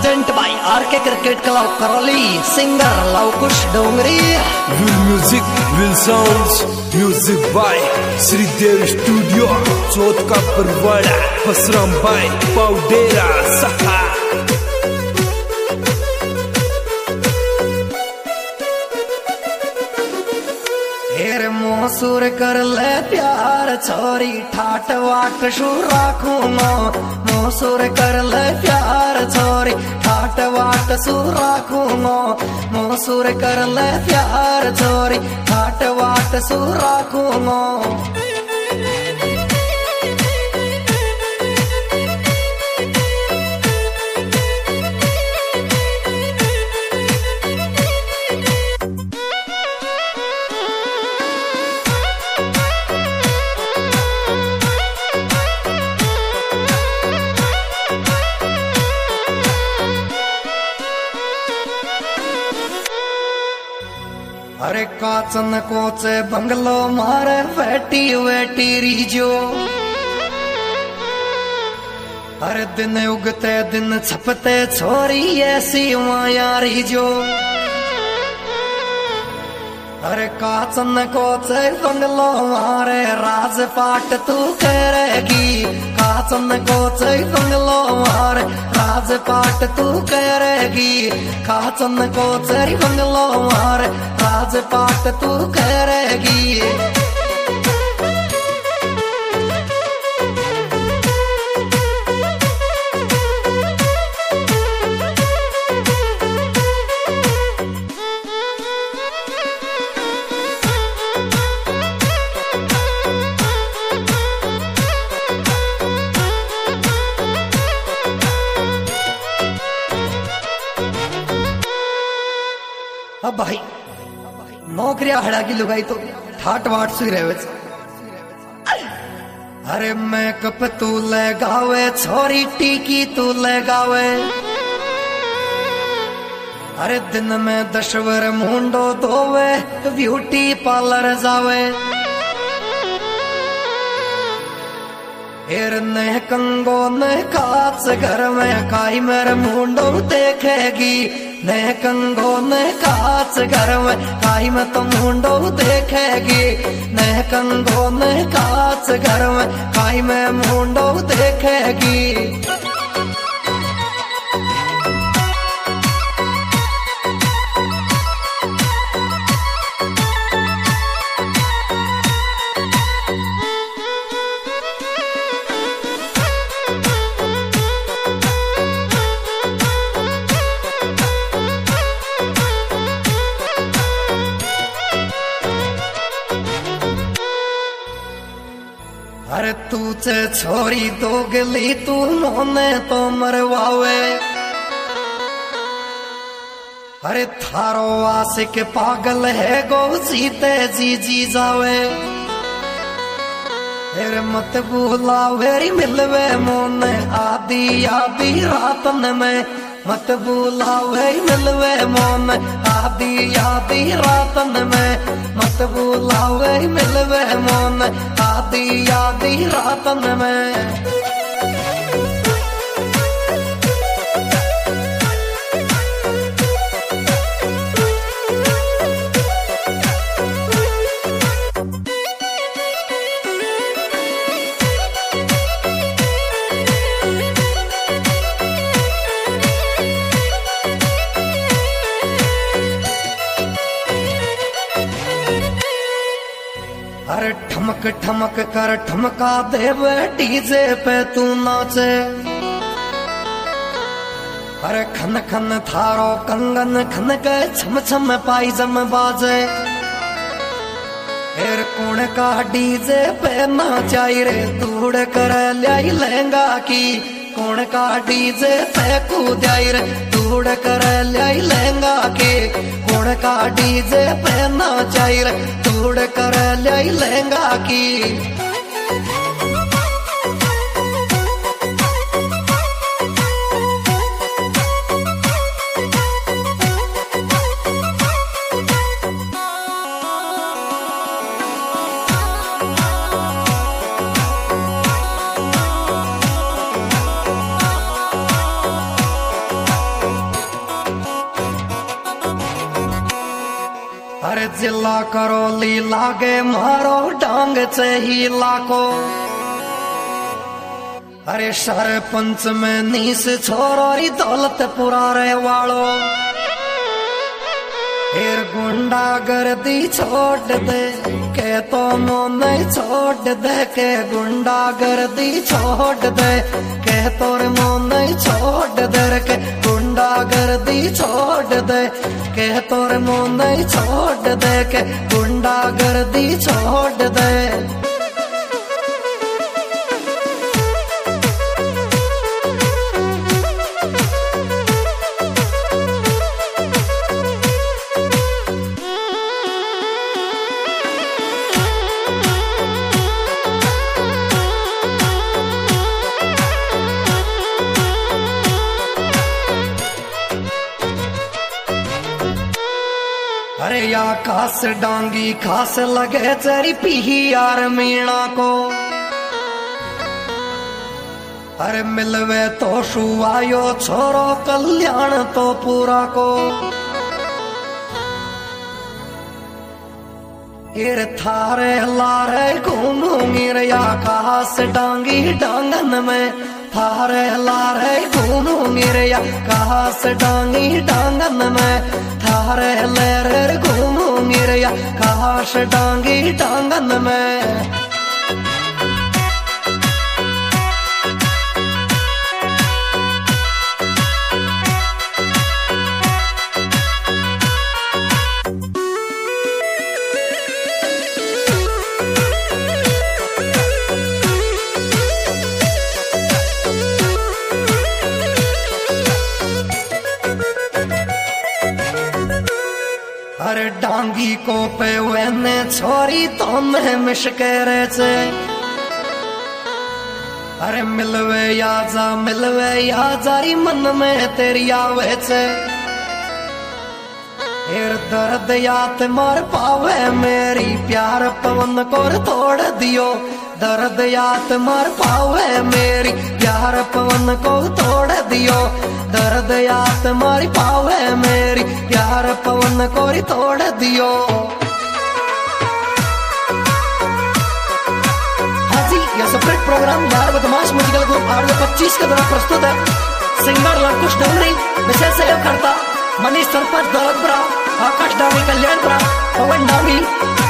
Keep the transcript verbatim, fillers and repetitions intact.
Present by RK cricket club Karauli, singer Lavkush Dongri. Will music will sounds, music by Shridev studio, Chauth का Parwara, पसराम bye पाउडेरा सहा। हेर मोसूर कर ले प्यार छोरी, ठाट वाट शू राखू मो। मोसूर कर ले प्यार छोरी, ठाट वाट शू राखू मो। मोसूर कर ले प्यार छोरी, ठाट वाट शू राखू मो। अरे काचन कोचे बंगलो मारे वेटी वेटी रीजो। अरे दिन उगते दिन छपते छोरी ऐसी माया रीजो। अरे काचन कोचे बंगलो मारे राजपाट तू करेगी। काचन कोचे बंगलो मारे राजपाट तू करेगी। काचन कोचे बंगलो मारे राजपाट तू करेगी। अब भाई नौकरिया हड़ा की लुगाई तो ठाट वाट सुई रहे। अरे मैकअप तू लगावे छोरी, टीकी तू लगावे। अरे दिन में दशवर मुंडो धोवे, ब्यूटी पार्लर जावे। हेर ने कंगो ने काच घर में काई मेरे मुंडो देखेगी। ने कंगो ने काच घर में काई में तो मुंडो देखेगी। ने कंगो ने काच घर में काई में मुंडो देखेगी। अरे तू चे छोरी दोगली तू मोने तो मरवावे। अरे थारो आशिक पागल है गो, जीते जी जी जावे। फिर मत बुलावे मिलवे मोने आदि आदि रातन में। मत बुलावे मिलवे मोन आदि आदि रातन में। मत बुलावे मिलवे मोन आदि आदि रातन में। अरे ठमक ठमक कर ठमका दे डीजे पे तू नाचे। अरे खन खन थारो कंगन खन के छम छम पाइजम बाजे। फिर कौन का डीजे पे नाचाई रे, दूड़ कर लाई लहंगा की। कौन का डीजे पे कूदाई रे, दूड़ कर लाई लहंगा के। कौन का डीजे पे नाचाई रे, दूड़ कर लाई लहंगा की। जिला करौली लागे मारो डांग से ही लाको। अरे सरपंच में नीस छोरोरी दौलतपुरा रे वालो। फिर गुंडागर्दी छोड़ दे के तो मो नहीं छोड़ दे के गुंडागर्दी छोड़ दे के तोर मो नहीं छोड़ दे के गुंडागर्दी छोड़ दे के तोर मो नहीं छोड़ दे के गुंडागर्दी छोड़ दे। अरे या खास डांगी खास लगे तेरी पीही यार मीणा को। अरे मिलवे तो शुआयो छोरो कल्याण तो पूरा को। इर थारे लारे घूमूंगी रे या खास डांगी डांगन में थारे लारे घूमूंगी रे या खास डांगी डांगन में थारे लेरे घूमूंगी रे या खास डांगी डांगन में। अरे डांगी को पे वेने छोरी तो मैं मिशकेरे से। अरे मिलवे या जा मिलवे या जारी मन में तेरी आवे से। फिर दर्द याद मर पावे मेरी प्यार पवन को तोड़ दियो। दर्द याद मर पावे मेरी प्यार पवन को तोड़ दियो। दर्द याद मर पावे मेरी प्यार पवन को तोड़ दियो। हाँ जी, यह सेपरेट प्रोग्राम यार बदमाश म्यूजिकल ग्रुप आठ सौ पच्चीस के द्वारा प्रस्तुत है। सिंगर लंकुश डोंगरी, विशेष सहयोग करता मनीष सरपंच दौलतपुरा, आकाश डांगी कल्याणपुरा, पवन डांगी